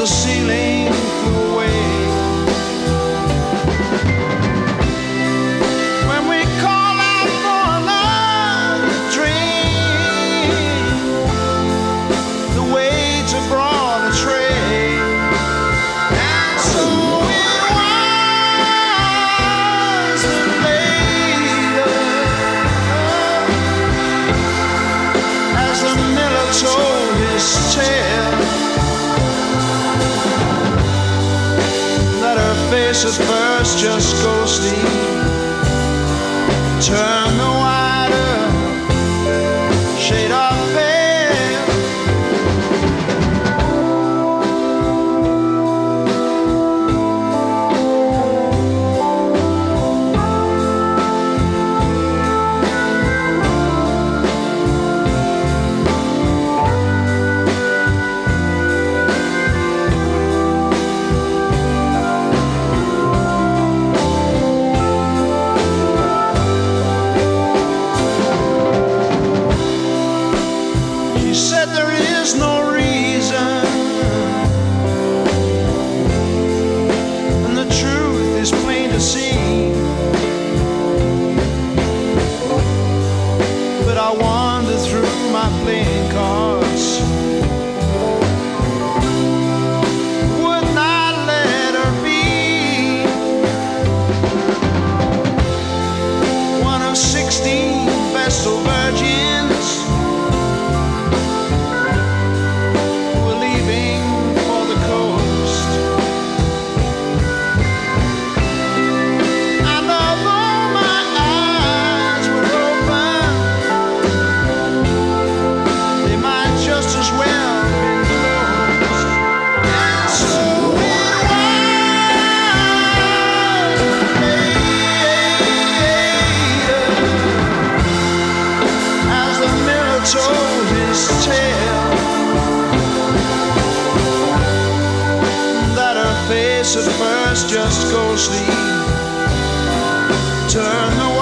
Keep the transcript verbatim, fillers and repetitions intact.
the ceiling flew away. When we call out for another drink, the waiter brought a tray. And so it was that later, as the miller told his tale, that her face at first just ghostly turned the wider shade of pale. Told his tale, that her face at first just ghostly turned the